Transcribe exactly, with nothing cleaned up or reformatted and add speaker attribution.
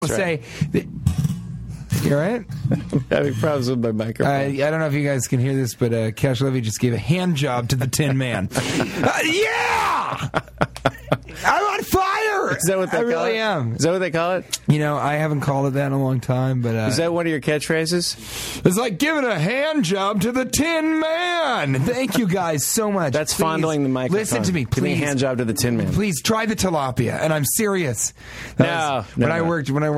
Speaker 1: will
Speaker 2: right.
Speaker 1: say... That, you all right?
Speaker 2: I'm having problems with my microphone.
Speaker 1: Uh, I don't know if you guys can hear this, but uh, Cash Levy just gave a hand job to the Tin Man. uh, yeah! I'm on fire!
Speaker 2: Is that what they
Speaker 1: I
Speaker 2: call
Speaker 1: really
Speaker 2: it?
Speaker 1: am.
Speaker 2: Is that what they call it?
Speaker 1: You know, I haven't called it that in a long time, but... Uh,
Speaker 2: Is that one of your catchphrases?
Speaker 1: It's like giving a hand job to the Tin Man. Thank you guys so much.
Speaker 2: That's
Speaker 1: Please,
Speaker 2: fondling the microphone.
Speaker 1: Listen to me, please.
Speaker 2: Giving a hand job to the Tin Man.
Speaker 1: Please try the tilapia, and I'm serious. That
Speaker 2: No,
Speaker 1: was-
Speaker 2: no,
Speaker 1: when I
Speaker 2: no.
Speaker 1: worked, when I